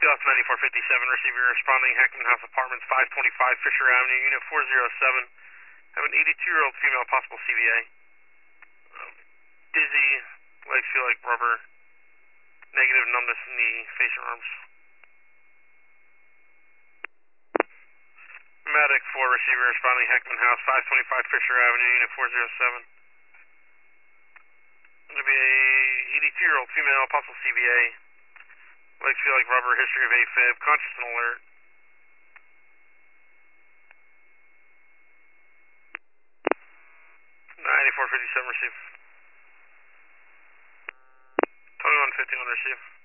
Gus 9457, receiver responding, Heckman House Apartments, 525 Fisher Avenue, Unit 407. Have an 82-year-old female, possible CVA. Dizzy, legs feel like rubber, negative numbness in the face and arms. Medic 4, receiver responding, Heckman House, 525 Fisher Avenue, Unit 407. Going to be a 82-year-old female, possible CVA. Legs feel like rubber, history of AFib, conscious and alert. 9457 receive. 2150 on receive.